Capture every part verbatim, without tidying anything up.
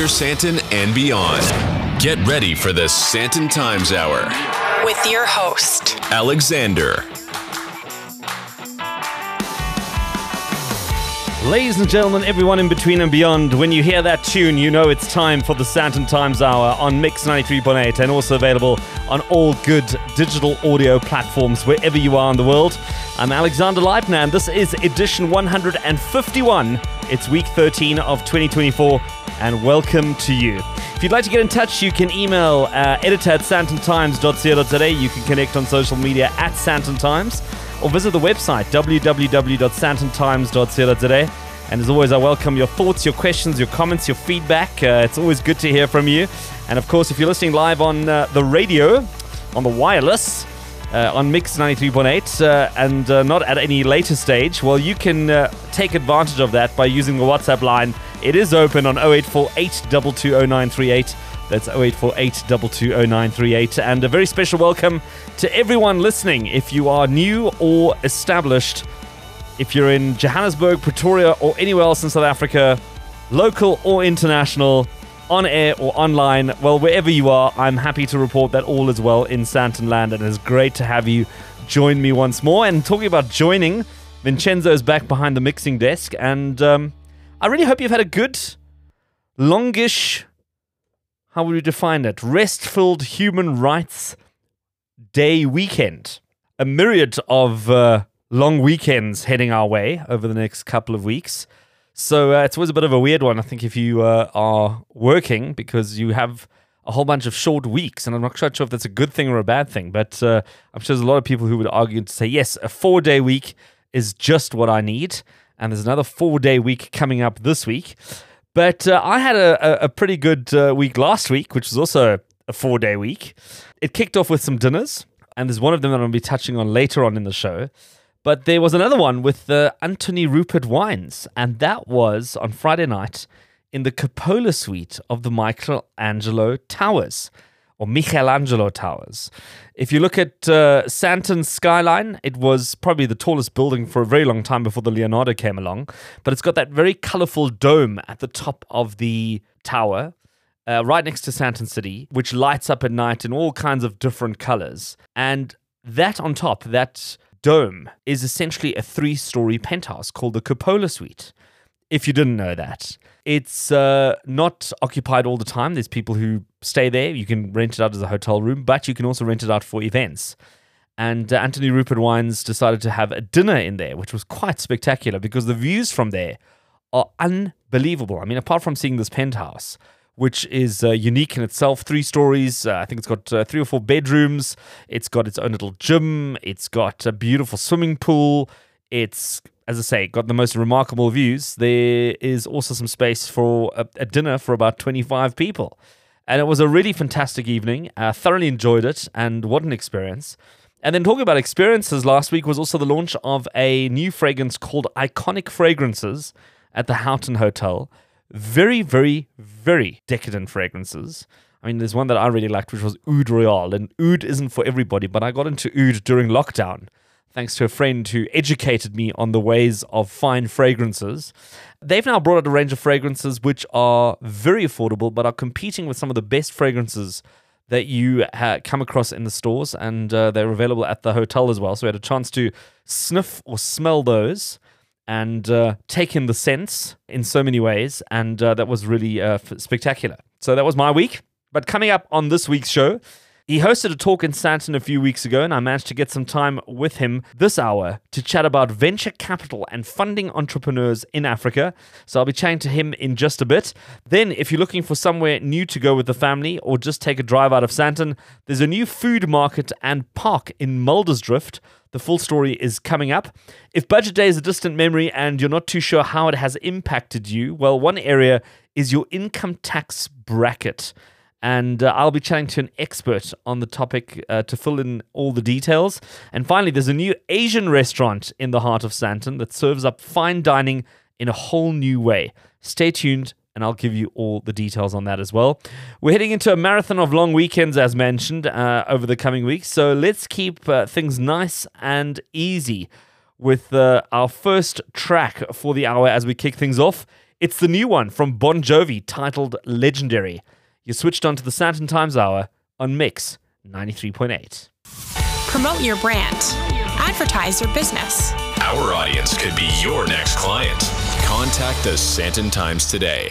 Greater Santon and beyond. Get ready for the Santon Times Hour with your host, Alexander. Ladies and gentlemen, everyone in between and beyond, when you hear that tune, you know it's time for the Santon Times Hour on Mix ninety-three point eight and also available on all good digital audio platforms wherever you are in the world. I'm Alexander Leitner and this is edition one hundred fifty-one. It's week thirteen of twenty twenty-four and welcome to you. If you'd like to get in touch, you can email uh, editor at santon times dot co dot za. You can connect on social media at Santon Times, or visit the website w w w dot santon times dot co dot za. And as always, I welcome your thoughts, your questions, your comments, your feedback. Uh, it's always good to hear from you. And of course, if you're listening live on uh, the radio, on the wireless, uh, on Mix ninety-three point eight, uh, and uh, not at any later stage, well, you can uh, take advantage of that by using the WhatsApp line. It is open on oh eight four eight, two two oh nine three eight. That's oh eight four eight, two two oh nine three eight. And a very special welcome to everyone listening. If you are new or established, if you're in Johannesburg, Pretoria, or anywhere else in South Africa, local or international, on air or online, well, wherever you are, I'm happy to report that all is well in Santon Land, and it's great to have you join me once more. And talking about joining, Vincenzo's back behind the mixing desk, and um, I really hope you've had a good, longish, how would you define it, rest-filled human rights day weekend. A myriad of uh, long weekends heading our way over the next couple of weeks. So uh, it's always a bit of a weird one, I think, if you uh, are working, because you have a whole bunch of short weeks, and I'm not quite sure if that's a good thing or a bad thing, but uh, I'm sure there's a lot of people who would argue to say, yes, a four-day week is just what I need, and there's another four-day week coming up this week. But uh, I had a, a pretty good uh, week last week, which was also a four-day week. It kicked off with some dinners, and there's one of them that I'm going to be touching on later on in the show. But there was another one with uh, Anthony Rupert Wines, and that was on Friday night in the Cupola suite of the Michelangelo Towers, or Michelangelo Towers. If you look at uh, Santon's skyline, it was probably the tallest building for a very long time before the Leonardo came along, but it's got that very colorful dome at the top of the tower, uh, right next to Santon City, which lights up at night in all kinds of different colors. And that on top, that dome is essentially a three-story penthouse called the Cupola Suite. If you didn't know that, it's uh, not occupied all the time. There's people who stay there. You can rent it out as a hotel room, but you can also rent it out for events. And uh, Anthony Rupert Wines decided to have a dinner in there, which was quite spectacular because the views from there are unbelievable. I mean, apart from seeing this penthouse, which is uh, unique in itself. Three stories. Uh, I think it's got uh, three or four bedrooms. It's got its own little gym. It's got a beautiful swimming pool. It's, as I say, got the most remarkable views. There is also some space for a, a dinner for about twenty-five people. And it was a really fantastic evening. I uh, thoroughly enjoyed it, and what an experience. And then talking about experiences, last week was also the launch of a new fragrance called Iconic Fragrances at the Houghton Hotel. Very, very, very decadent fragrances. I mean, there's one that I really liked, which was Oud Royale. And Oud isn't for everybody, but I got into Oud during lockdown, thanks to a friend who educated me on the ways of fine fragrances. They've now brought out a range of fragrances which are very affordable, but are competing with some of the best fragrances that you ha- come across in the stores. And uh, they're available at the hotel as well. So we had a chance to sniff or smell those and uh, take in the scents in so many ways, and uh, that was really uh, f- spectacular. So that was my week. But coming up on this week's show, he hosted a talk in Santon a few weeks ago, and I managed to get some time with him this hour to chat about venture capital and funding entrepreneurs in Africa. So I'll be chatting to him in just a bit. Then, if you're looking for somewhere new to go with the family or just take a drive out of Santon, there's a new food market and park in Muldersdrift. The full story is coming up. If Budget Day is a distant memory and you're not too sure how it has impacted you, well, one area is your income tax bracket. And uh, I'll be chatting to an expert on the topic uh, to fill in all the details. And finally, there's a new Asian restaurant in the heart of Santon that serves up fine dining in a whole new way. Stay tuned, and I'll give you all the details on that as well. We're heading into a marathon of long weekends, as mentioned, uh, over the coming weeks. So let's keep uh, things nice and easy with uh, our first track for the hour as we kick things off. It's the new one from Bon Jovi titled Legendary. You switched on to the Santon Times Hour on Mix ninety-three point eight. Promote your brand. Advertise your business. Our audience could be your next client. Contact the Santon Times today.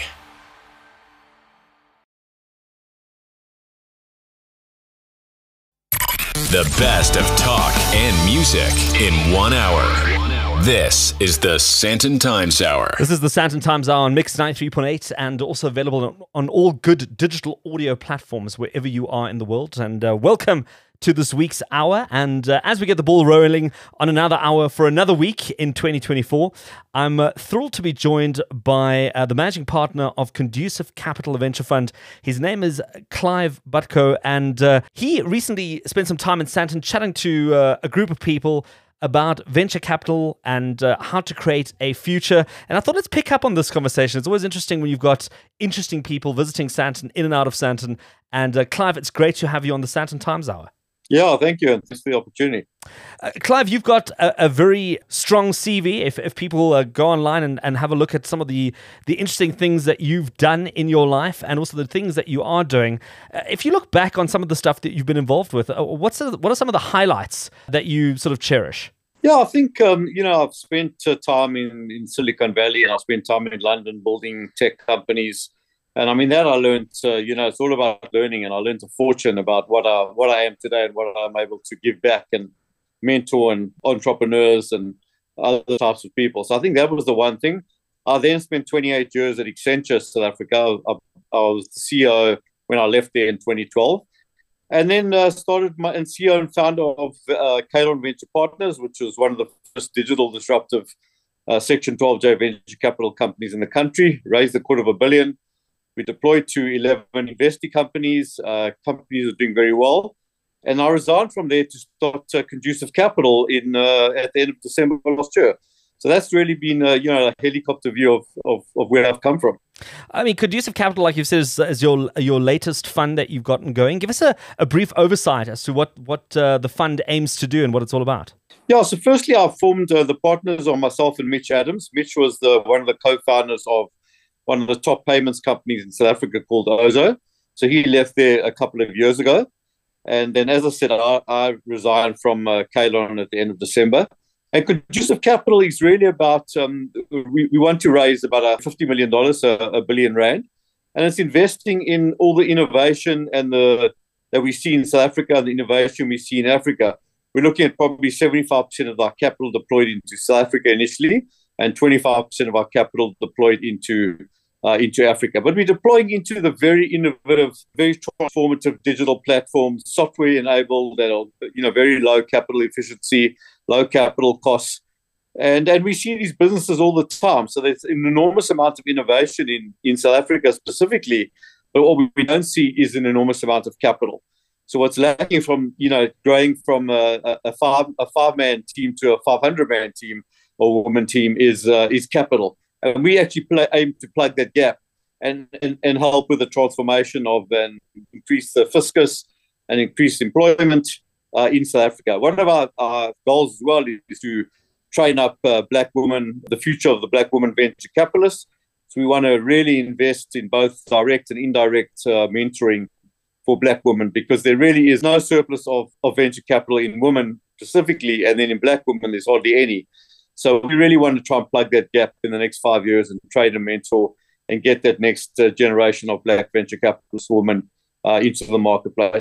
The best of talk and music in one hour. This is the Santon Times Hour. This is the Santon Times Hour on Mix ninety-three point eight and also available on, on all good digital audio platforms wherever you are in the world. And uh, welcome to this week's hour. And uh, as we get the ball rolling on another hour for another week in twenty twenty-four, I'm uh, thrilled to be joined by uh, the managing partner of Conducive Capital Venture Fund. His name is Clive Butko, and uh, he recently spent some time in Santon chatting to uh, a group of people about venture capital and uh, how to create a future. And I thought let's pick up on this conversation. It's always interesting when you've got interesting people visiting Santon, in and out of Santon. And uh, Clive, it's great to have you on the Santon Times Hour. Yeah, thank you, and thanks for the opportunity. Uh, Clive, you've got a, a very strong C V. If, if people uh, go online and, and have a look at some of the, the interesting things that you've done in your life and also the things that you are doing, uh, if you look back on some of the stuff that you've been involved with, uh, what's the, what are some of the highlights that you sort of cherish? Yeah, I think, um, you know, I've spent uh, time in, in Silicon Valley, and I've spent time in London building tech companies. And I mean, that I learned, uh, you know, it's all about learning, and I learned a fortune about what I, what I am today and what I'm able to give back and mentor and entrepreneurs and other types of people. So I think that was the one thing. I then spent twenty-eight years at Accenture, South Africa. I, I was the C E O when I left there in twenty twelve. And then uh, started my and C E O and founder of uh, Kalon Venture Partners, which was one of the first digital disruptive uh, Section twelve J venture capital companies in the country, raised a quarter of a billion. We deployed to eleven investing companies. Uh, companies are doing very well. And I resigned from there to start uh, Conducive Capital in uh, at the end of December last year. So that's really been, uh, you know, a helicopter view of, of, of where I've come from. I mean, Conducive Capital, like you've said, is, is your your latest fund that you've gotten going. Give us a, a brief oversight as to what, what uh, the fund aims to do and what it's all about. Yeah, so firstly, I formed uh, the partners are myself and Mitch Adams. Mitch was the one of the co-founders of one of the top payments companies in South Africa called Ozo. So he left there a couple of years ago. And then, as I said, I, I resigned from uh, Kalon at the end of December. And Conducive Capital is really about, um, we, we want to raise about fifty million dollars, so a billion rand. And it's investing in all the innovation and the that we see in South Africa, the innovation we see in Africa. We're looking at probably seventy-five percent of our capital deployed into South Africa initially, and twenty-five percent of our capital deployed into uh, into Africa. But we're deploying into the very innovative, very transformative digital platforms, software-enabled, that are, you know, very low capital efficiency, low capital costs. And and we see these businesses all the time. So there's an enormous amount of innovation in, in South Africa specifically, but what we don't see is an enormous amount of capital. So what's lacking from, you know, growing from a, a five a five-man team to a five hundred man team or woman team is uh, is capital. And we actually play, aim to plug that gap and, and, and help with the transformation of and increase the fiscus and increase employment uh, in South Africa. One of our, our goals as well is to train up uh, black women, the future of the black woman venture capitalists. So we want to really invest in both direct and indirect uh, mentoring for black women, because there really is no surplus of, of venture capital in women specifically, and then in black women there's hardly any. So we really want to try and plug that gap in the next five years and train and mentor and get that next uh, generation of black venture capitalist women uh, into the marketplace.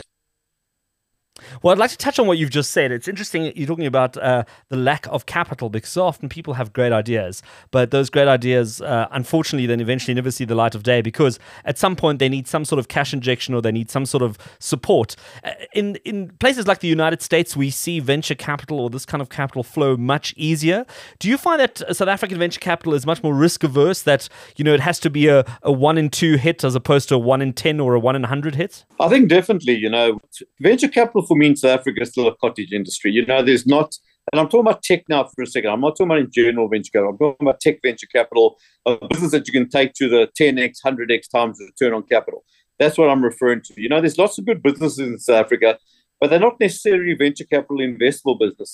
Well, I'd like to touch on what you've just said. It's interesting you're talking about uh, the lack of capital, because so often people have great ideas, but those great ideas, uh, unfortunately, then eventually never see the light of day, because at some point they need some sort of cash injection or they need some sort of support. Uh, in in places like the United States, we see venture capital or this kind of capital flow much easier. Do you find that South African venture capital is much more risk averse, that, you know, it has to be a, a one in two hit as opposed to a one in ten or a one in a hundred hit? I think definitely, you know, venture capital for me in South Africa is still a cottage industry. You know, there's not, and I'm talking about tech now for a second. I'm not talking about in general venture capital. I'm talking about tech venture capital, a business that you can take to the ten x, one hundred x times return on capital. That's what I'm referring to. You know, there's lots of good businesses in South Africa, but they're not necessarily venture capital investable businesses.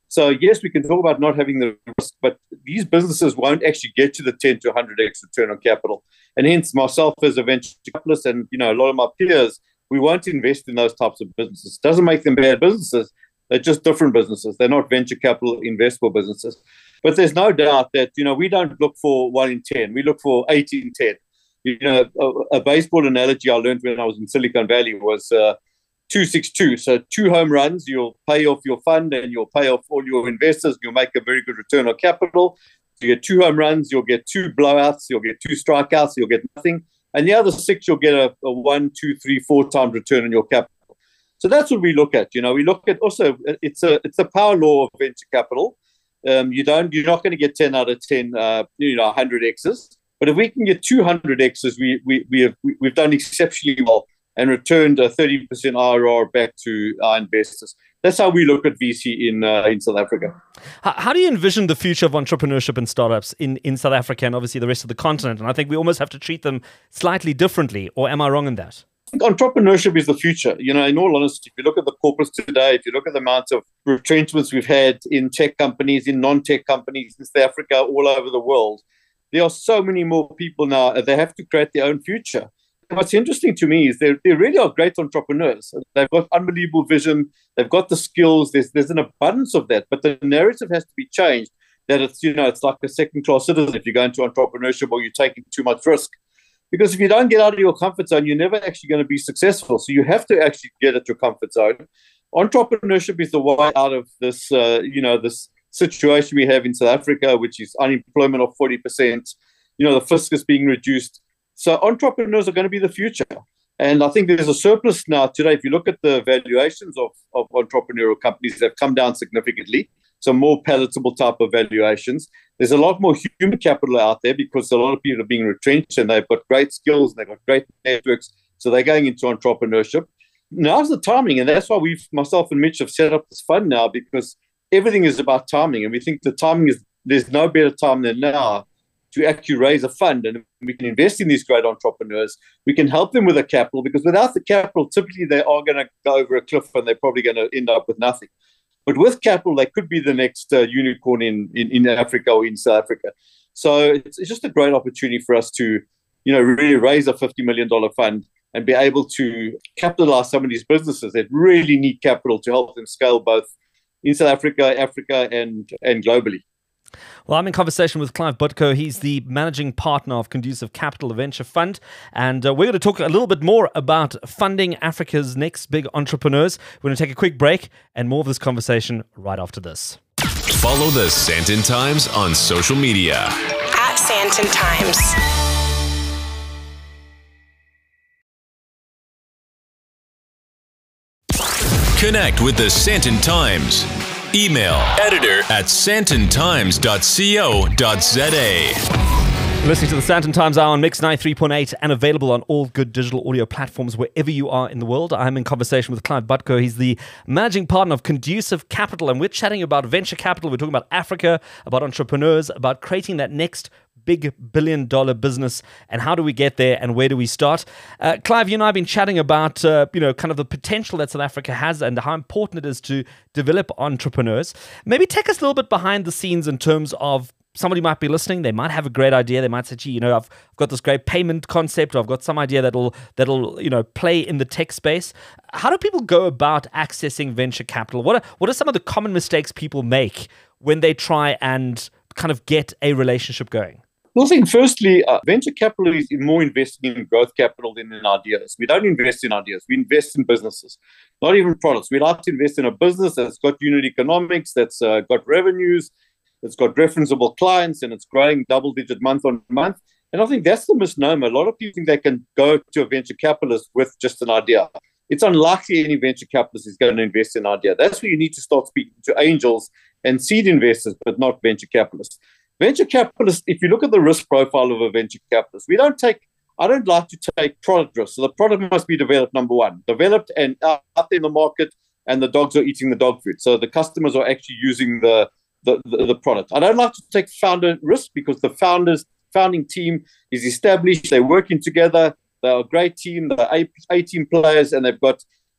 So yes, we can talk about not having the risk, but these businesses won't actually get to the ten to one hundred x return on capital. And hence, myself as a venture capitalist and you know a lot of my peers, we won't invest in those types of businesses. It doesn't make them bad businesses. They're just different businesses. They're not venture capital investable businesses. But there's no doubt that you know we don't look for one in ten. We look for eight in ten. You know, a, a baseball analogy I learned when I was in Silicon Valley was uh, two six two. So two home runs, you'll pay off your fund and you'll pay off all your investors. You'll make a very good return on capital. You get two home runs, you'll get two blowouts, you'll get two strikeouts, you'll get nothing. And the other six, you'll get a, a one, two, three, four times return on your capital. So that's what we look at. You know, we look at also it's a it's a power law of venture capital. Um, you don't you're not going to get ten out of ten, uh, you know, one hundred X's. But if we can get two hundred X's, we we we have we, we've done exceptionally well and returned a thirty percent I R R back to our investors. That's how we look at V C in uh, in South Africa. How, how do you envision the future of entrepreneurship and startups in, in South Africa and obviously the rest of the continent? And I think we almost have to treat them slightly differently, or am I wrong in that? I think entrepreneurship is the future. You know, in all honesty, if you look at the corporates today, if you look at the amount of retrenchments we've had in tech companies, in non-tech companies in South Africa, all over the world, there are so many more people now. They have to create their own future. What's interesting to me is they they really are great entrepreneurs. They've got unbelievable vision. They've got the skills. There's there's an abundance of that. But the narrative has to be changed. That it's you know it's like a second class citizen if you go into entrepreneurship or you're taking too much risk. Because if you don't get out of your comfort zone, you're never actually going to be successful. So you have to actually get at your comfort zone. Entrepreneurship is the way out of this uh, you know this situation we have in South Africa, which is unemployment of forty percent. You know the fiscus being reduced. So entrepreneurs are going to be the future. And I think there's a surplus now today. If you look at the valuations of, of entrepreneurial companies, they've come down significantly. So more palatable type of valuations. There's a lot more human capital out there because a lot of people are being retrenched and they've got great skills and they've got great networks. So they're going into entrepreneurship. Now's the timing. And that's why we've, myself and Mitch have set up this fund now because everything is about timing. And we think the timing is, there's no better time than now to actually raise a fund, and we can invest in these great entrepreneurs. We can help them with the capital because without the capital, typically they are going to go over a cliff and they're probably going to end up with nothing. But with capital, they could be the next uh, unicorn in, in, in Africa or in South Africa. So it's, it's just a great opportunity for us to, you know, really raise a fifty million dollars fund and be able to capitalize some of these businesses that really need capital to help them scale both in South Africa, Africa, and, and globally. Well, I'm in conversation with Clive Butko. He's the managing partner of Conducive Capital, a venture fund. And uh, we're going to talk a little bit more about funding Africa's next big entrepreneurs. We're going to take a quick break and more of this conversation right after this. Follow the Sandton Times on social media. At Sandton Times. Connect with the Sandton Times. Email editor at santon times dot co dot za. Listening to the Sandton Times Hour on Mix ninety-three point eight and available on all good digital audio platforms wherever you are in the world. I'm in conversation with Clive Butko. He's the managing partner of Conducive Capital, and we're chatting about venture capital. We're talking about Africa, about entrepreneurs, about creating that next big billion dollar business, and how do we get there and where do we start? Uh, Clive, you and I have been chatting about uh, you know kind of the potential that South Africa has and how important it is to develop entrepreneurs. Maybe take us a little bit behind the scenes in terms of somebody might be listening. They might have a great idea. They might say, gee, you know, I've got this great payment concept, or I've got some idea that'll that'll you know play in the tech space. How do people go about accessing venture capital? What are, what are some of the common mistakes people make when they try and kind of get a relationship going? Well, I think firstly, uh, venture capital is more investing in growth capital than in ideas. We don't invest in ideas. We invest in businesses, not even products. We like to invest in a business that's got unit economics, that's uh, got revenues, that's got referenceable clients, and it's growing double-digit month on month. And I think that's the misnomer. A lot of people think they can go to a venture capitalist with just an idea. It's unlikely any venture capitalist is going to invest in an idea. That's where you need to start speaking to angels and seed investors, but not venture capitalists. Venture capitalists, if you look at the risk profile of a venture capitalist, we don't take, I don't like to take product risk. So the product must be developed, number one, developed and out there in the market, and the dogs are eating the dog food. So the customers are actually using the, the, the, the product. I don't like to take founder risk because the founders, founding team is established. They're working together. They're a great team. They're eighteen players, and they've got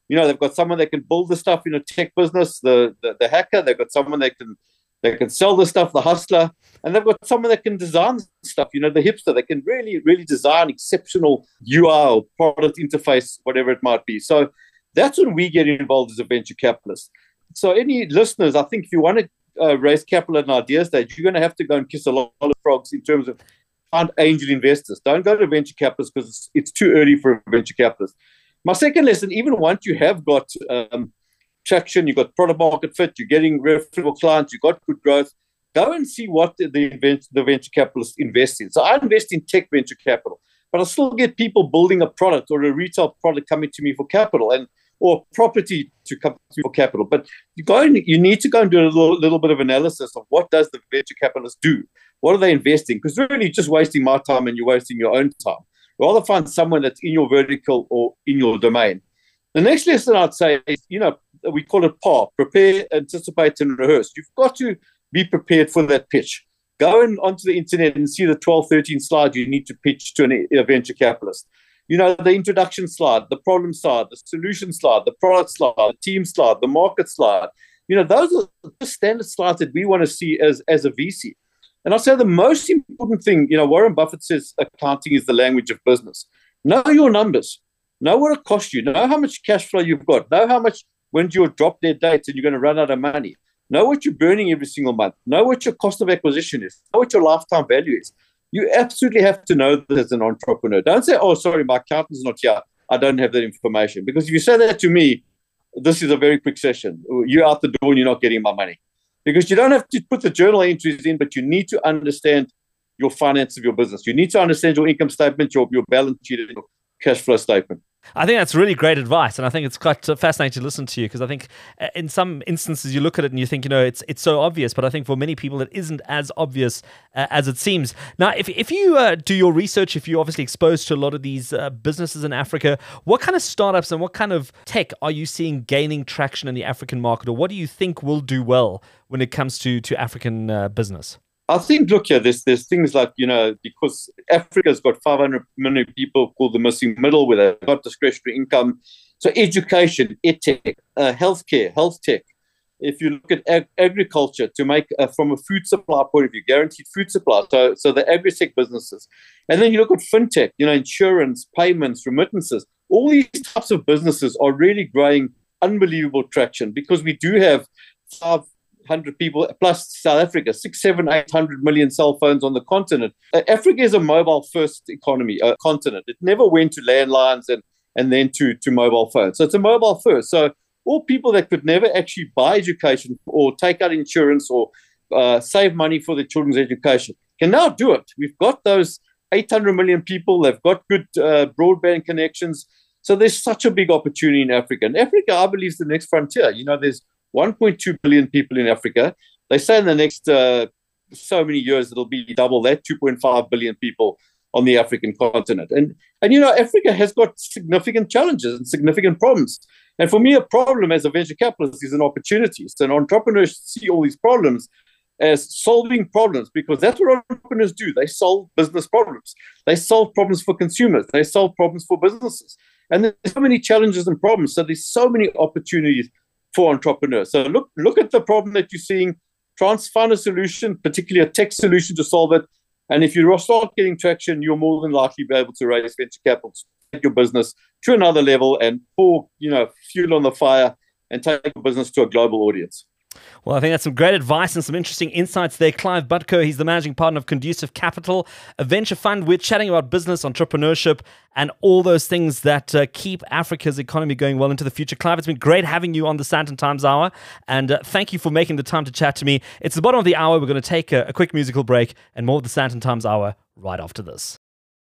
You know, they've got someone that can build the stuff in a tech business, the, the, the hacker. They've got someone that can that can sell the stuff, the hustler. And they've got someone that can design stuff, you know, the hipster. They can really, really design exceptional U I or product interface, whatever it might be. So that's when we get involved as a venture capitalist. So any listeners, I think if you want to uh, raise capital at an idea stage, you're going to have to go and kiss a lot of frogs in terms of find angel investors. Don't go to venture capitalists because it's, it's too early for a venture capitalist. My second lesson, even once you have got um, traction, you've got product market fit, you're getting referable clients, you've got good growth, go and see what the, the, the venture capitalists invest in. So I invest in tech venture capital, but I still get people building a product or a retail product coming to me for capital and or property to come to for capital. But you go and, you need to go and do a little, little bit of analysis of what does the venture capitalist do? What are they investing? Because really you're just wasting my time and you're wasting your own time. Rather find someone that's in your vertical or in your domain. The next lesson I'd say is, you know, we call it P A R, prepare, anticipate, and rehearse. You've got to be prepared for that pitch. Go in, onto the internet and see the twelve, thirteen slides you need to pitch to an, a venture capitalist. You know, the introduction slide, the problem slide, the solution slide, the product slide, the team slide, the market slide. You know, those are the standard slides that we want to see as, as a V C. And I'll say the most important thing, you know, Warren Buffett says accounting is the language of business. Know your numbers. Know what it costs you. Know how much cash flow you've got. Know how much, when's your drop dead dates and you're going to run out of money. Know what you're burning every single month. Know what your cost of acquisition is. Know what your lifetime value is. You absolutely have to know this as an entrepreneur. Don't say, oh, sorry, my accountant's not here. I don't have that information. Because if you say that to me, this is a very quick session. You're out the door and you're not getting my money. Because you don't have to put the journal entries in, but you need to understand your finance of your business. You need to understand your income statement, your, your balance sheet, and your cash flow statement. I think that's really great advice, and I think it's quite fascinating to listen to you because I think in some instances you look at it and you think, you know, it's it's so obvious, but I think for many people it isn't as obvious uh, as it seems. Now, if if you uh, do your research, if you're obviously exposed to a lot of these uh, businesses in Africa, what kind of startups and what kind of tech are you seeing gaining traction in the African market, or what do you think will do well when it comes to, to African uh, business? I think, look here, there's, there's things like, you know, because Africa's got five hundred million people called the missing middle where they've got discretionary income. So education, edtech, uh, healthcare, health tech. If you look at ag- agriculture to make, uh, from a food supply point of view, guaranteed food supply, so, so the agri-tech businesses. And then you look at fintech, you know, insurance, payments, remittances. All these types of businesses are really growing unbelievable traction because we do have five hundred people plus South Africa, six, seven, eight hundred million cell phones on the continent. Uh, Africa is a mobile-first economy, uh, continent. It never went to landlines and and then to to mobile phones. So it's a mobile first. So all people that could never actually buy education or take out insurance or uh, save money for their children's education can now do it. We've got those eight hundred million people. They've got good uh, broadband connections. So there's such a big opportunity in Africa. And Africa, I believe, is the next frontier. You know, there's one point two billion people in Africa. They say in the next uh, so many years it'll be double that, two point five billion people on the African continent. And, and you know, Africa has got significant challenges and significant problems. And for me, a problem as a venture capitalist is an opportunity. So an entrepreneur should see all these problems as solving problems because that's what entrepreneurs do. They solve business problems. They solve problems for consumers. They solve problems for businesses. And there's so many challenges and problems. So there's so many opportunities for entrepreneurs. So look look at the problem that you're seeing, try and find a solution, particularly a tech solution to solve it. And if you start getting traction, you're more than likely be able to raise venture capital, take your business to another level and pour, you know, fuel on the fire and take your business to a global audience. Well, I think that's some great advice and some interesting insights there. Clive Butko, he's the managing partner of Conducive Capital, a venture fund. We're chatting about business, entrepreneurship, and all those things that uh, keep Africa's economy going well into the future. Clive, it's been great having you on the Sandton Times Hour, and uh, thank you for making the time to chat to me. It's the bottom of the hour. We're going to take a, a quick musical break and more of the Sandton Times Hour right after this.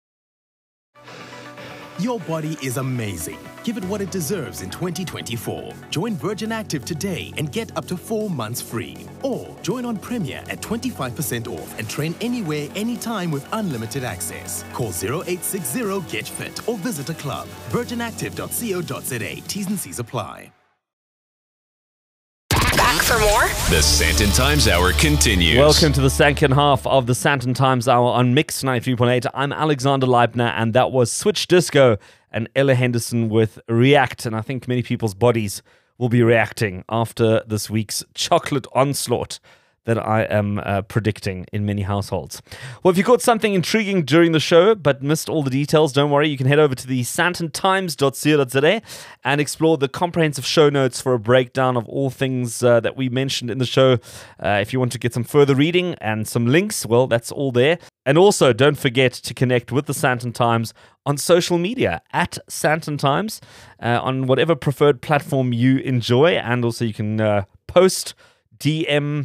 Your body is amazing. Give it what it deserves in twenty twenty-four. Join Virgin Active today and get up to four months free. Or join on Premier at twenty-five percent off and train anywhere, anytime with unlimited access. Call zero eight six zero, get fit or visit a club. virgin active dot co dot za. T's and C's apply. Back for more? The Sandton Times Hour continues. Welcome to the second half of the Sandton Times Hour on Mix ninety-three point eight. I'm Alexander Leibner, and that was Switch Disco and Ella Henderson with React. And I think many people's bodies will be reacting after this week's chocolate onslaught that I am uh, predicting in many households. Well, if you caught something intriguing during the show but missed all the details, don't worry. You can head over to the santon times dot co dot za and explore the comprehensive show notes for a breakdown of all things uh, that we mentioned in the show. Uh, if you want to get some further reading and some links, well, that's all there. And also, don't forget to connect with the Sandton Times on social media, at Sandton Times, uh, on whatever preferred platform you enjoy. And also you can uh, post, D M,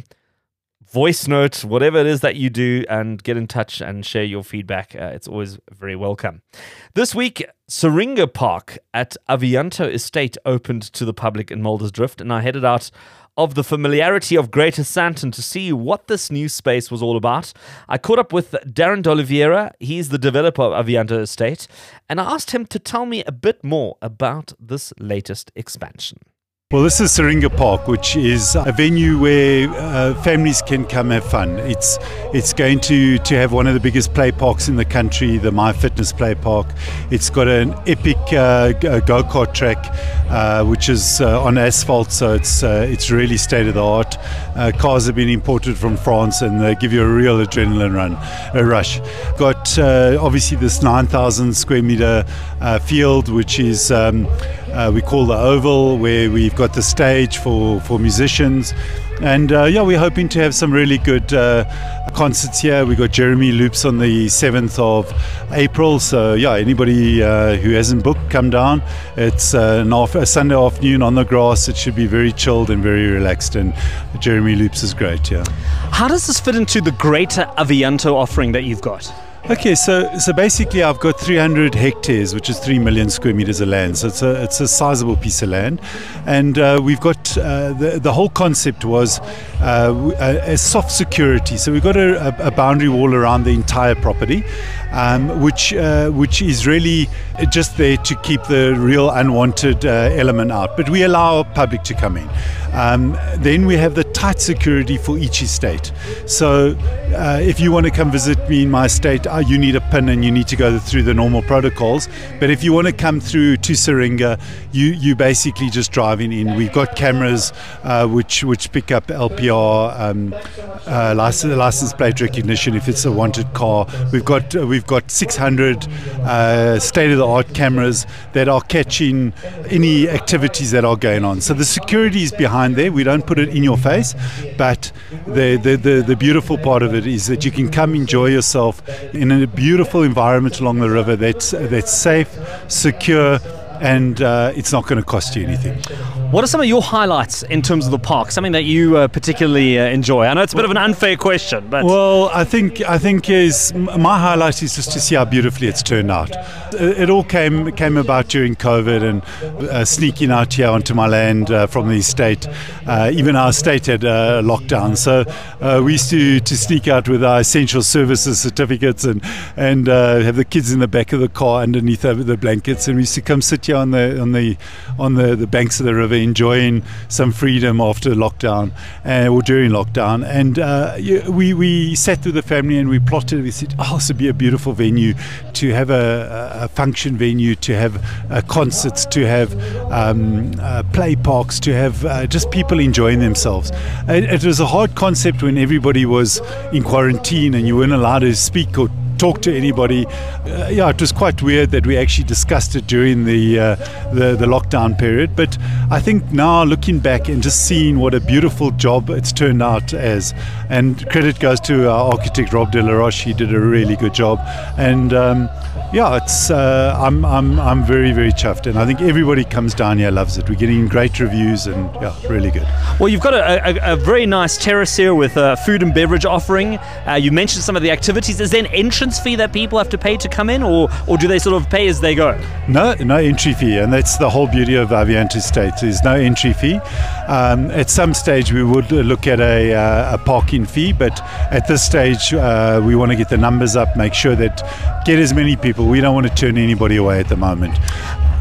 voice note, whatever it is that you do, and get in touch and share your feedback. Uh, it's always very welcome. This week, Syringa Park at Avianto Estate opened to the public in Muldersdrift, and I headed out of the familiarity of Greater Sandton to see what this new space was all about. I caught up with Darren D'Oliveira. He's the developer of Avianto Estate, and I asked him to tell me a bit more about this latest expansion. Well, this is Syringa Park, which is a venue where uh, families can come have fun. It's it's going to, to have one of the biggest play parks in the country, the My Fitness Play Park. It's got an epic uh, go-kart track, uh, which is uh, on asphalt, so it's uh, it's really state of the art. Uh, cars have been imported from France, and they give you a real adrenaline run, a rush. Got uh, obviously this nine thousand square meter uh, field, which is um, uh, we call the Oval, where we've got the stage for, for musicians, and uh, yeah, we're hoping to have some really good uh, concerts here. We got Jeremy Loops on the seventh of April, so yeah, anybody uh, who hasn't booked, come down. It's uh, an off, a Sunday afternoon on the grass. It should be very chilled and very relaxed, and Jeremy Loops is great. Yeah. How does this fit into the greater Avianto offering that you've got? Okay, so so basically I've got three hundred hectares, which is three million square meters of land. So it's a it's a sizable piece of land, and uh, we've got uh, the the whole concept was uh, a, a soft security. So we've got a, a boundary wall around the entire property, um, which uh, which is really just there to keep the real unwanted uh, element out. But we allow public to come in. Um, then we have the tight security for each estate. So uh, if you want to come visit me in my estate, uh, you need a PIN and you need to go through the normal protocols. But if you want to come through to Syringa, you you basically just driving in. We've got cameras uh, which which pick up L P R, um, uh, license, license plate recognition if it's a wanted car. We've got uh, we've got six hundred uh, state-of-the-art cameras that are catching any activities that are going on. So the security is behind there. We don't put it in your face, but the, the, the, the beautiful part of it is that you can come enjoy yourself in a beautiful environment along the river that's, that's safe, secure, and uh, it's not going to cost you anything. What are some of your highlights in terms of the park? Something that you uh, particularly uh, enjoy? I know it's a bit of an unfair question, but well, I think I think is my highlight is just to see how beautifully it's turned out. It all came came about during COVID and uh, sneaking out here onto my land uh, from the estate. Uh, even our estate had uh, lockdown, so uh, we used to, to sneak out with our essential services certificates and and uh, have the kids in the back of the car underneath the blankets, and we used to come sit here on the on the on the, the banks of the river, enjoying some freedom after lockdown uh, or during lockdown. And uh, we we sat with the family and we plotted. We said, "Oh, this would be a beautiful venue to have a, a function venue, to have uh, concerts, to have um, uh, play parks, to have uh, just people enjoying themselves." It, it was a hard concept when everybody was in quarantine and you weren't allowed to speak or talk to anybody. Uh, yeah, it was quite weird that we actually discussed it during the, uh, the the lockdown period. But I think now, looking back and just seeing what a beautiful job it's turned out as, and credit goes to our architect Rob De La Roche. He did a really good job, and um, yeah, it's uh, I'm I'm I'm very very chuffed, and I think everybody comes down here loves it. We're getting great reviews, and yeah, really good. Well, you've got a, a, a very nice terrace here with a food and beverage offering. Uh, you mentioned some of the activities. Is there an entrance fee that people have to pay to come in, or or do they sort of pay as they go? No, no entry fee, and that's the whole beauty of Avianto Estate. There's no entry fee. Um, at some stage, we would look at a, uh, a parking fee, but at this stage, uh, we want to get the numbers up, make sure that get as many people. We don't want to turn anybody away at the moment.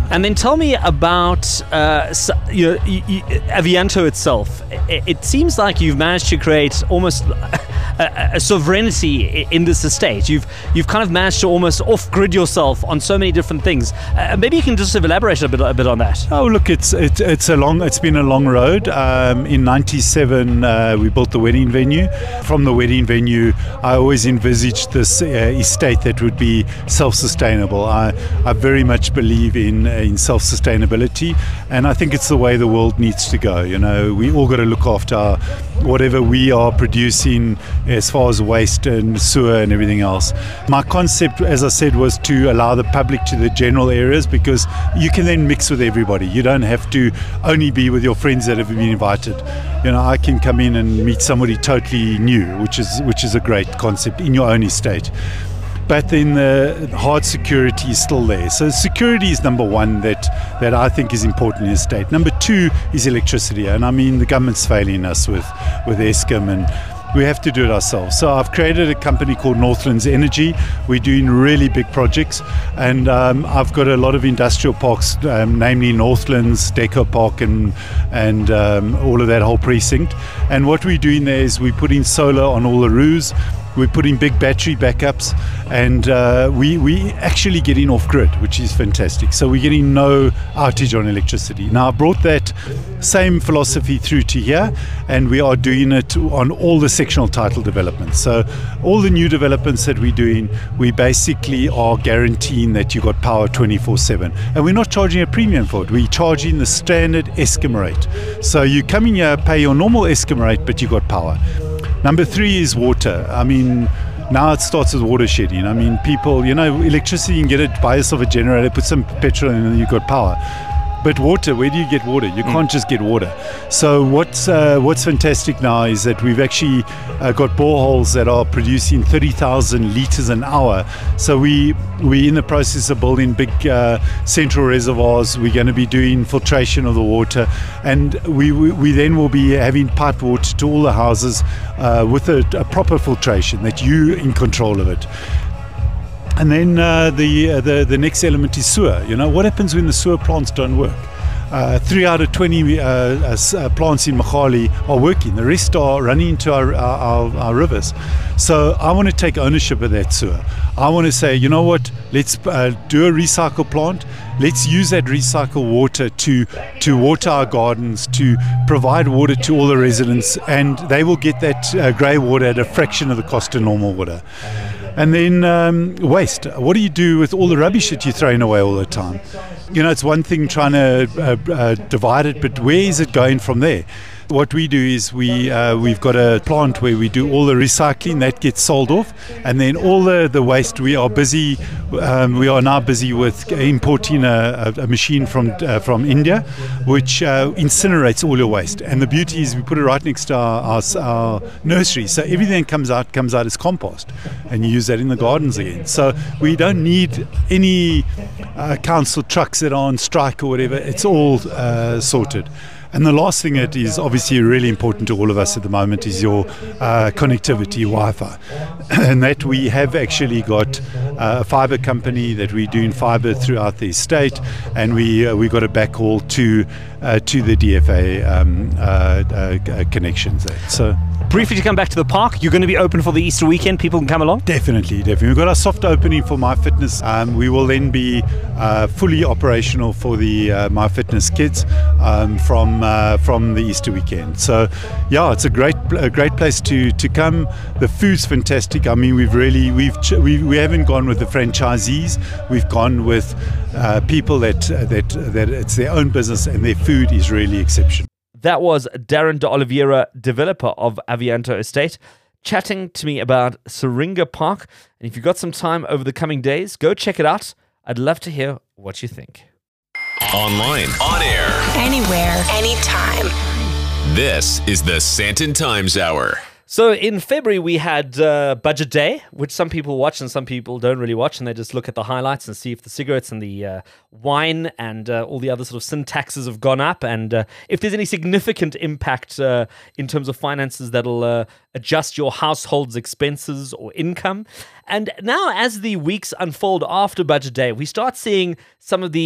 And then tell me about uh, you know, y- y- Avianto itself. It, it seems like you've managed to create almost a, a sovereignty in this estate. You've you've kind of managed to almost off-grid yourself on so many different things. Uh, maybe you can just elaborate a bit a bit on that. Oh, look, it's it, it's a long it's been a long road. Um, in ninety-seven, uh, we built the wedding venue. From the wedding venue, I always envisaged this uh, estate that would be self-sustainable. I I very much believe in in self-sustainability, and I think it's the way the world needs to go. You know, we all got to look after our, whatever we are producing as far as waste and sewer and everything else. My concept, as I said, was to allow the public to the general areas, because you can then mix with everybody. You don't have to only be with your friends that have been invited. You know, I can come in and meet somebody totally new, which is which is a great concept in your own estate. But then the hard security is still there. So security is number one that, that I think is important in the state. Number two is electricity. And I mean, the government's failing us with, with Eskom, and we have to do it ourselves. So I've created a company called Northlands Energy. We're doing really big projects. And um, I've got a lot of industrial parks, um, namely Northlands, Deco Park, and, and um, all of that whole precinct. And what we're doing there is we're putting solar on all the roofs. We're putting big battery backups, and uh, we we actually getting off grid, which is fantastic. So we're getting no outage on electricity. Now I brought that same philosophy through to here, and we are doing it on all the sectional title developments. So all the new developments that we're doing, we basically are guaranteeing that you got power twenty-four seven, and we're not charging a premium for it. We're charging the standard Eskom rate. So you come in here, pay your normal Eskom rate, but you got power. Number three is water. I mean, now it starts with water shedding. I mean, people, you know, electricity, you can get it, buy yourself a generator, put some petrol in, and you've got power. But water, where do you get water? You can't just get water. So what's uh, what's fantastic now is that we've actually uh, got boreholes that are producing thirty thousand litres an hour. So we, we're in the process of building big uh, central reservoirs. We're going to be doing filtration of the water. And we, we, we then will be having piped water to all the houses uh, with a, a proper filtration, that you're in control of it. And then uh, the, uh, the the next element is sewer. You know, what happens when the sewer plants don't work? Uh, three out of twenty uh, uh, plants in Mogale are working. The rest are running into our, our, our, our rivers. So I want to take ownership of that sewer. I want to say, you know what, let's uh, do a recycle plant. Let's use that recycled water to, to water our gardens, to provide water to all the residents, and they will get that uh, grey water at a fraction of the cost of normal water. And then um, waste. What do you do with all the rubbish that you're throwing away all the time? You know, it's one thing trying to uh, uh, divide it, but where is it going from there? What we do is we, uh, we've got a plant where we do all the recycling, that gets sold off, and then all the, the waste, we are busy, um, we are now busy with importing a, a, a machine from uh, from India, which uh, incinerates all your waste. And the beauty is we put it right next to our, our, our nursery, so everything that comes out comes out as compost, and you use that in the gardens again. So we don't need any uh, council trucks that are on strike or whatever, it's all uh, sorted. And the last thing that is obviously really important to all of us at the moment is your uh, connectivity, Wi-Fi. And that we have actually got uh, a fibre company that we're doing fibre throughout the estate, and we uh, we got a backhaul to uh, to the D F A um, uh, uh, connections there. So. Briefly to come back to the park, you're going to be open for the Easter weekend. People can come along? Definitely, definitely. We've got our soft opening for MyFitness. Um, we will then be uh, fully operational for the uh, MyFitness kids um, from uh, from the Easter weekend. So, yeah, it's a great a great place to to come. The food's fantastic. I mean, we've really we've ch- we we haven't gone with the franchisees. We've gone with uh, people that that that it's their own business, and their food is really exceptional. That was Darren de Oliveira, developer of Avianto Estate, chatting to me about Syringa Park. And if you've got some time over the coming days, go check it out. I'd love to hear what you think. Online, on air, Anywhere, anytime. this is the Santon Times Hour. So in February, we had uh, Budget Day, which some people watch and some people don't really watch, and they just look at the highlights and see if the cigarettes and the uh, wine and uh, all the other sort of sin taxes have gone up, and uh, if there's any significant impact uh, in terms of finances that'll uh, adjust your household's expenses or income. And now, as the weeks unfold after Budget Day, we start seeing some of the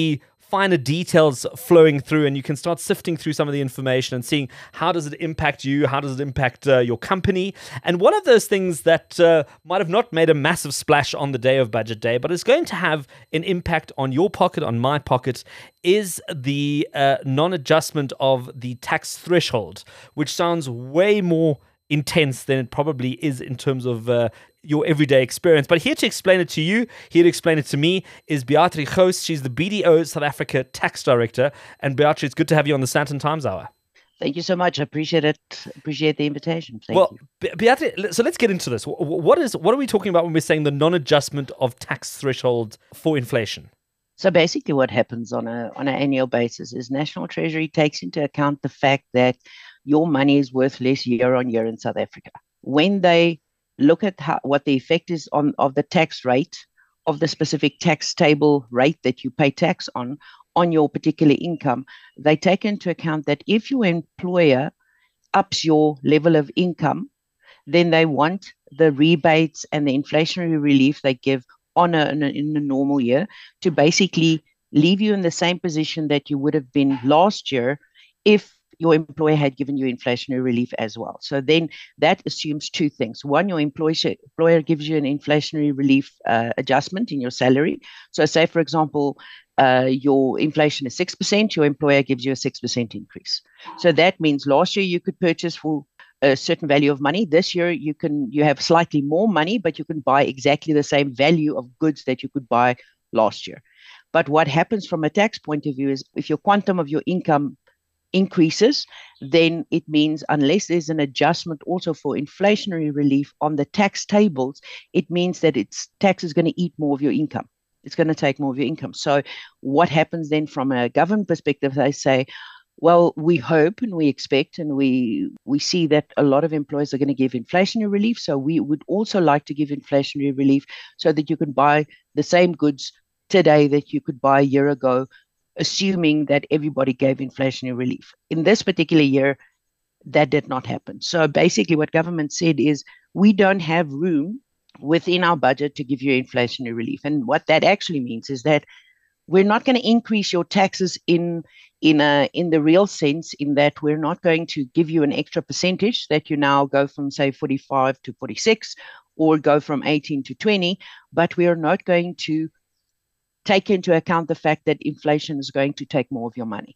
finer details flowing through, and you can start sifting through some of the information and seeing how does it impact you, how does it impact uh, your company. And one of those things that uh, might have not made a massive splash on the day of budget day, but is going to have an impact on your pocket, on my pocket, is the uh, non-adjustment of the tax threshold, which sounds way more intense than it probably is in terms of uh, your everyday experience. But here to explain it to you, here to explain it to me, is Beatrice Goos. She's the B D O South Africa Tax Director. And Beatrice, it's good to have you on the Sandton Times Hour. Thank you so much. I appreciate it. Appreciate the invitation. Thank well, you. Be- Beatrice, so let's get into this. What is what are we talking about when we're saying the non-adjustment of tax threshold for inflation? So basically what happens on a on an annual basis is National Treasury takes into account the fact that your money is worth less year on year in South Africa. When they look at how, what the effect is on of the tax rate, of the specific tax table rate that you pay tax on, on your particular income, they take into account that if your employer ups your level of income, then they want the rebates and the inflationary relief they give on a, in, a, in a normal year to basically leave you in the same position that you would have been last year if your employer had given you inflationary relief as well. So then that assumes two things. One, your employer, employer gives you an inflationary relief uh, adjustment in your salary. So say, for example, uh, your inflation is six percent, your employer gives you a six percent increase. So that means last year you could purchase for a certain value of money. This year you can you have slightly more money, but you can buy exactly the same value of goods that you could buy last year. But what happens from a tax point of view is if your quantum of your income increases, then it means unless there's an adjustment also for inflationary relief on the tax tables, it means that it's tax is going to eat more of your income. It's going to take more of your income. So what happens then from a government perspective, they say, well, we hope and we expect and we we see that a lot of employers are going to give inflationary relief. So we would also like to give inflationary relief so that you can buy the same goods today that you could buy a year ago, assuming that everybody gave inflationary relief. In this particular year, that did not happen. So basically what government said is we don't have room within our budget to give you inflationary relief. And what that actually means is that we're not going to increase your taxes in in a in the real sense, in that we're not going to give you an extra percentage that you now go from, say, forty-five to forty-six or go from eighteen to twenty, but we are not going to take into account the fact that inflation is going to take more of your money.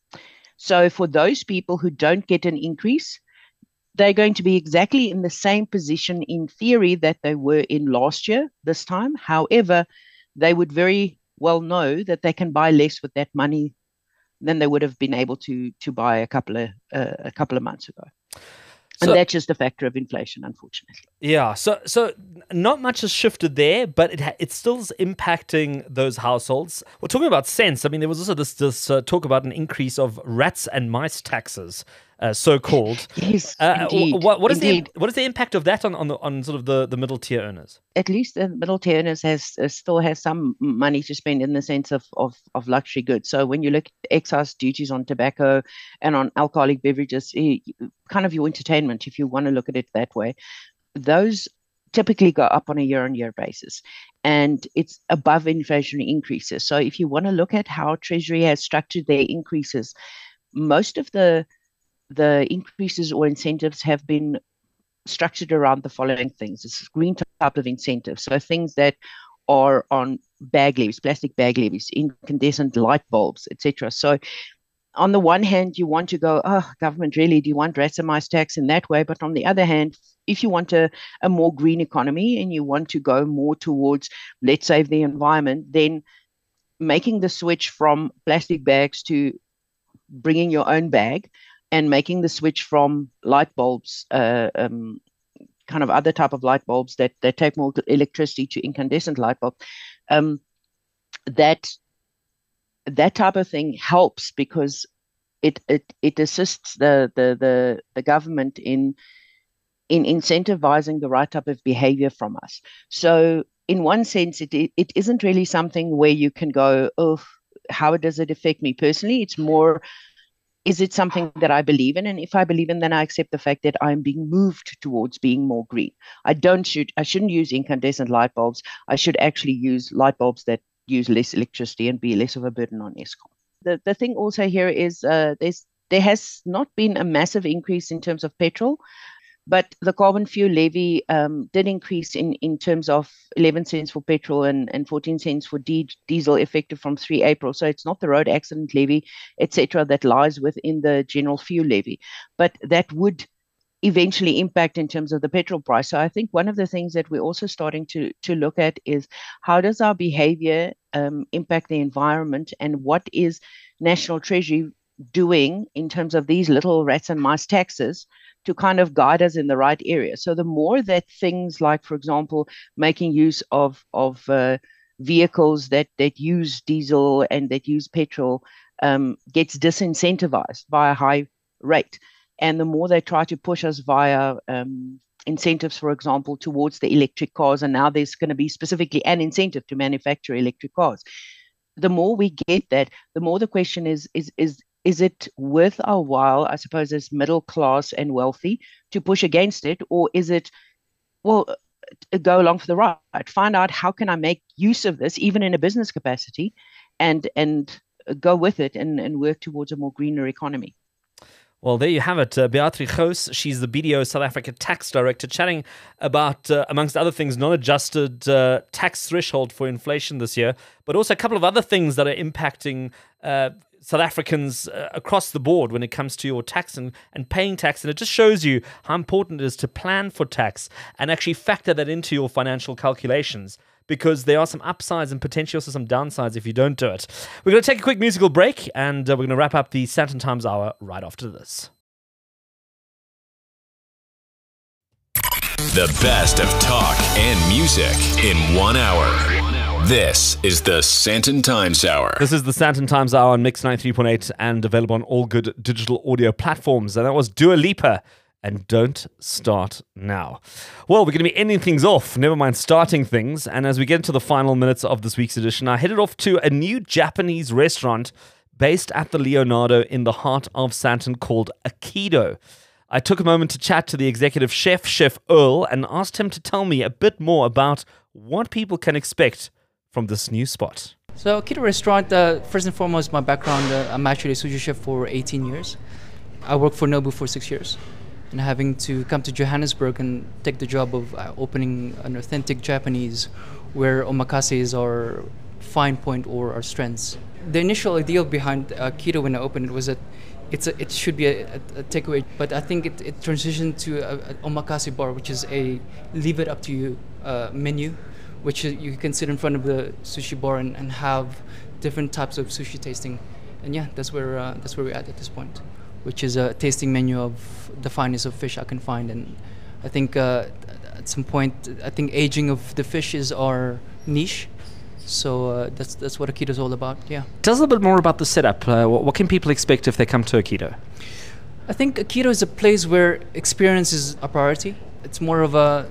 So for those people who don't get an increase, they're going to be exactly in the same position in theory that they were in last year this time. However, they would very well know that they can buy less with that money than they would have been able to to buy a couple of uh, a couple of months ago. And so, that's just a factor of inflation, unfortunately. Yeah, so so not much has shifted there, but it ha- it still is impacting those households. We're talking about cents. I mean, there was also this this uh, talk about an increase of rats and mice taxes, uh, so called. Yes, uh, indeed. What, what is indeed. the what is the impact of that on on, the, on sort of the, the middle tier earners? At least the middle tier earners has uh, still has some money to spend in the sense of, of of luxury goods. So when you look at excise duties on tobacco and on alcoholic beverages, kind of your entertainment, if you want to look at it that way, those typically go up on a year-on-year basis, and it's above inflationary increases. So if you want to look at how Treasury has structured their increases, most of the the increases or incentives have been structured around the following things. It's green type of incentives, so things that are on bag levies, plastic bag levies, incandescent light bulbs, et cetera. So on the one hand, you want to go, oh, government, really, do you want rats and mice tax in that way? But on the other hand, if you want a, a more green economy and you want to go more towards let's save the environment, then making the switch from plastic bags to bringing your own bag and making the switch from light bulbs, uh, um, kind of other type of light bulbs that, that take more electricity to incandescent light bulbs, um, that that type of thing helps because it it it assists the the the, the government in in incentivizing the right type of behavior from us. So in one sense, it it isn't really something where you can go, oh, how does it affect me personally? It's more, is it something that I believe in? And if I believe in, then I accept the fact that I'm being moved towards being more green. I don't should I shouldn't use incandescent light bulbs. I should actually use light bulbs that use less electricity and be less of a burden on Eskom. the, the thing also here is uh, there's there has not been a massive increase in terms of petrol, but the carbon fuel levy um, did increase in, in terms of eleven cents for petrol and, and fourteen cents for di- diesel effective from the third of April. So it's not the road accident levy, et cetera, that lies within the general fuel levy, but that would eventually impact in terms of the petrol price. So I think one of the things that we're also starting to, to look at is how does our behavior um, impact the environment, and what is National Treasury doing in terms of these little rats and mice taxes to kind of guide us in the right area. So the more that things like, for example, making use of of uh, vehicles that that use diesel and that use petrol um, gets disincentivized by a high rate, and the more they try to push us via um, incentives, for example, towards the electric cars, and now there's going to be specifically an incentive to manufacture electric cars. The more we get that, the more the question is is is Is it worth our while, I suppose, as middle class and wealthy, to push against it? Or is it, well, go along for the ride, find out how can I make use of this, even in a business capacity, and and go with it and, and work towards a more greener economy? Well, there you have it. Uh, Beatrice Gous, she's the B D O South Africa Tax Director, chatting about, uh, amongst other things, non-adjusted uh, tax threshold for inflation this year, but also a couple of other things that are impacting uh, South Africans uh, across the board when it comes to your tax and, and paying tax. And it just shows you how important it is to plan for tax and actually factor that into your financial calculations, because there are some upsides and potentially also some downsides if you don't do it. We're going to take a quick musical break, and uh, we're going to wrap up the Sandton Times Hour right after this. The best of talk and music in one hour. This is the Sandton Times Hour. This is the Sandton Times Hour on Mix ninety-three point eight and available on all good digital audio platforms. And that was Dua Lipa and Don't Start Now. Well, we're going to be ending things off, never mind starting things. And as we get into the final minutes of this week's edition, I headed off to a new Japanese restaurant based at the Leonardo in the heart of Sandton called Aikido. I took a moment to chat to the executive chef, Chef Earl, and asked him to tell me a bit more about what people can expect from this new spot. So Aikido Restaurant, uh, first and foremost, my background, uh, I'm actually a sushi chef for eighteen years. I worked for Nobu for six years. And having to come to Johannesburg and take the job of uh, opening an authentic Japanese where omakase is our fine point or our strengths. The initial ideal behind Aikido when I opened it was that it's a, it should be a, a, a takeaway, but I think it, it transitioned to an omakase bar, which is a leave it up to you uh, menu, which you can sit in front of the sushi bar and, and have different types of sushi tasting. And yeah, that's where uh, that's where we're at at this point, which is a tasting menu of the finest of fish I can find. And I think uh, at some point, I think aging of the fish is our niche. So uh, that's that's what Aikido is all about, yeah. Tell us a little bit more about the setup. Uh, what, what can people expect if they come to Aikido? I think Aikido is a place where experience is a priority. It's more of a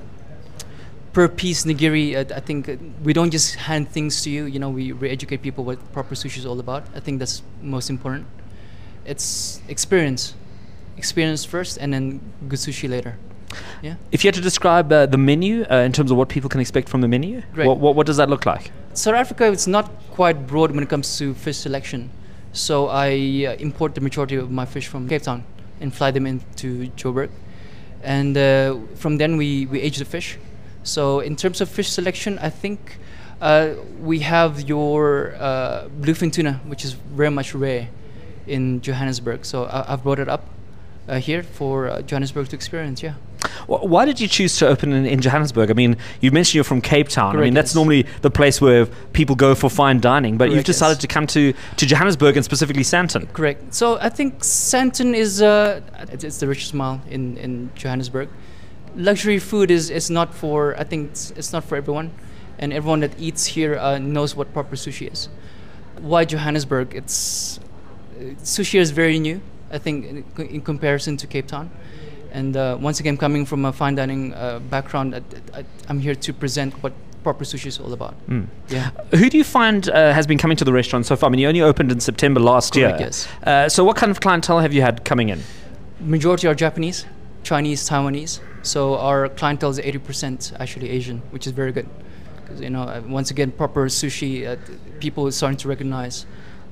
per piece nigiri. I, I think we don't just hand things to you. You know, we re-educate people what proper sushi is all about. I think that's most important. It's experience. Experience first and then good sushi later. Yeah. If you had to describe uh, the menu uh, in terms of what people can expect from the menu, what, what, what does that look like? South Africa, it's not quite broad when it comes to fish selection. So I uh, import the majority of my fish from Cape Town and fly them into Joburg. And uh, from then we, we age the fish. So in terms of fish selection, I think uh, we have your uh, bluefin tuna, which is very much rare in Johannesburg. So I, I've brought it up uh, here for uh, Johannesburg to experience, yeah. Why did you choose to open in, in Johannesburg? I mean, you mentioned you're from Cape Town. Correct, I mean, that's yes. normally the place where people go for fine dining, but Correct, you've decided yes. to come to, to Johannesburg and specifically Sandton. Correct. So I think Sandton is uh, it's, it's the richest mile in, in Johannesburg. Luxury food is, is not for, I think it's, it's not for everyone. And everyone that eats here uh, knows what proper sushi is. Why Johannesburg? It's uh, sushi is very new, I think, in, in comparison to Cape Town. And uh, once again, coming from a fine dining uh, background, I, I, I'm here to present what proper sushi is all about. Mm. Yeah. Who do you find uh, has been coming to the restaurant so far? I mean, you only opened in September last Correct, year. Yes. Uh, so what kind of clientele have you had coming in? Majority are Japanese, Chinese, Taiwanese. So our clientele is eighty percent actually Asian, which is very good. Because, you know, uh, once again, proper sushi, uh, people are starting to recognize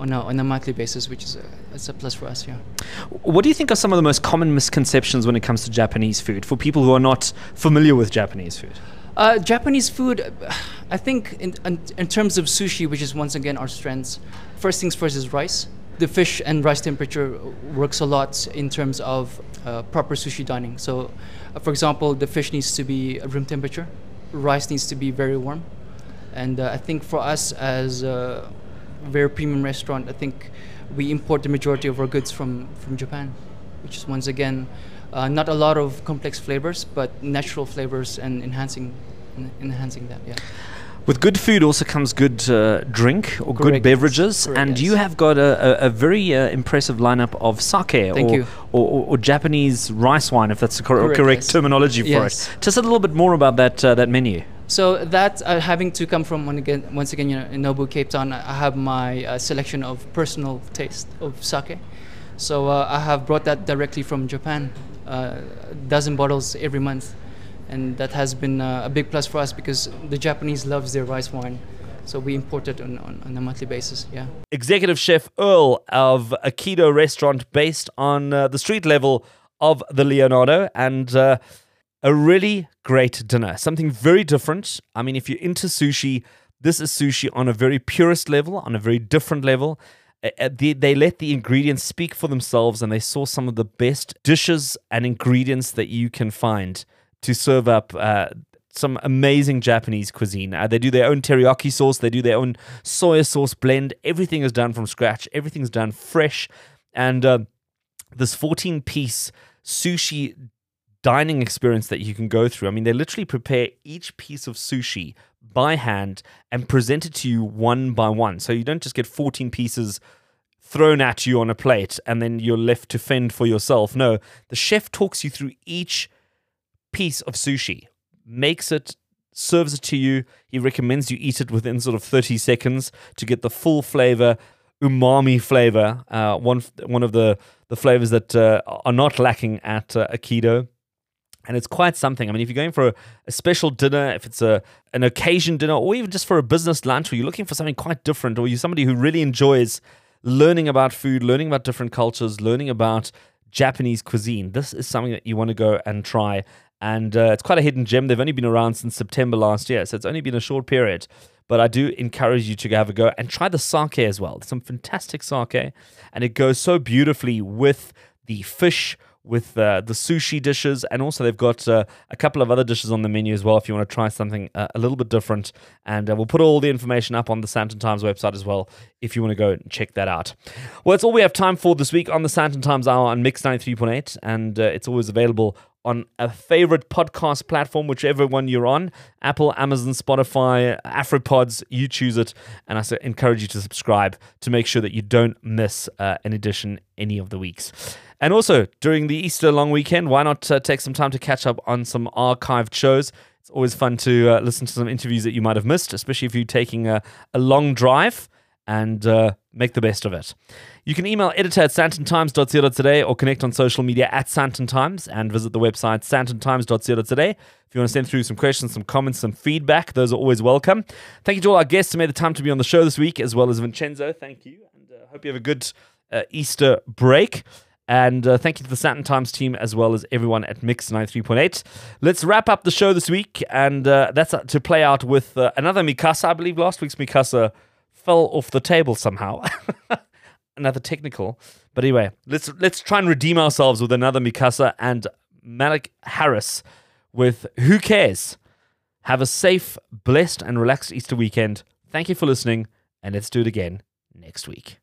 on a on a monthly basis, which is a, it's a plus for us. Yeah. What do you think are some of the most common misconceptions when it comes to Japanese food for people who are not familiar with Japanese food? Uh, Japanese food, I think in, in in terms of sushi, which is once again our strengths. First things first is rice. The fish and rice temperature works a lot in terms of uh, proper sushi dining. So, uh, for example, the fish needs to be room temperature, rice needs to be very warm, and uh, I think for us as a very premium restaurant, I think we import the majority of our goods from from Japan, which is once again uh, not a lot of complex flavors, but natural flavors and enhancing enhancing that. Yeah. With good food also comes good uh, drink or Correct. good beverages, Correct, and yes. you have got a, a, a very uh, impressive lineup of sake Thank or, you. or, or, or Japanese rice wine, if that's the cor- correct, Correct, yes. terminology for Yes. it. Just a little bit more about that uh, that menu. So that uh, having to come from one again, once again, you know, in Nobu, Cape Town, I have my uh, selection of personal taste of sake. So uh, I have brought that directly from Japan, uh, a dozen bottles every month. And that has been uh, a big plus for us because the Japanese loves their rice wine. So we import it on, on, on a monthly basis, yeah. Executive Chef Earl of Aikido Restaurant based on uh, the street level of the Leonardo, and uh, a really great dinner. Something very different. I mean, if you're into sushi, this is sushi on a very purist level, on a very different level. Uh, they, they let the ingredients speak for themselves, and they saw some of the best dishes and ingredients that you can find to serve up uh, some amazing Japanese cuisine. Uh, they do their own teriyaki sauce. They do their own soy sauce blend. Everything is done from scratch. Everything's done fresh. And uh, this fourteen-piece sushi dining experience that you can go through. I mean, they literally prepare each piece of sushi by hand and present it to you one by one. So you don't just get fourteen pieces thrown at you on a plate and then you're left to fend for yourself. No, the chef talks you through each piece of sushi, makes it, serves it to you. He recommends you eat it within sort of thirty seconds to get the full flavor, umami flavor, uh, one one of the, the flavors that uh, are not lacking at uh, Aikido. And it's quite something. I mean, if you're going for a, a special dinner, if it's a an occasion dinner, or even just for a business lunch, or you're looking for something quite different, or you're somebody who really enjoys learning about food, learning about different cultures, learning about Japanese cuisine, this is something that you want to go and try. And uh, it's quite a hidden gem. They've only been around since September last year, so it's only been a short period. But I do encourage you to have a go and try the sake as well. There's some fantastic sake, and it goes so beautifully with the fish, with uh, the sushi dishes, and also they've got uh, a couple of other dishes on the menu as well if you want to try something uh, a little bit different. And uh, we'll put all the information up on the Sandton Times website as well if you want to go and check that out. Well, that's all we have time for this week on the Sandton Times Hour on Mix ninety-three point eight, and uh, it's always available on a favorite podcast platform, whichever one you're on, Apple, Amazon, Spotify, AfroPods, you choose it. And I encourage you to subscribe to make sure that you don't miss uh, an edition any of the weeks. And also, during the Easter long weekend, why not uh, take some time to catch up on some archived shows? It's always fun to uh, listen to some interviews that you might have missed, especially if you're taking a, a long drive, and uh, make the best of it. You can email editor at santon times dot co dot za or connect on social media at Sandton Times, and visit the website santon times dot co dot za. If you want to send through some questions, some comments, some feedback, those are always welcome. Thank you to all our guests who made the time to be on the show this week, as well as Vincenzo. Thank you, and I uh, hope you have a good uh, Easter break. And uh, thank you to the Sandton Times team, as well as everyone at Mix ninety-three point eight. Let's wrap up the show this week, and uh, that's uh, to play out with uh, another Mikasa. I believe last week's Mikasa fell off the table somehow. Another technical. But anyway, let's let's try and redeem ourselves with another Mikasa and Malik Harris with Who Cares? Have a safe, blessed, and relaxed Easter weekend. Thank you for listening, and let's do it again next week.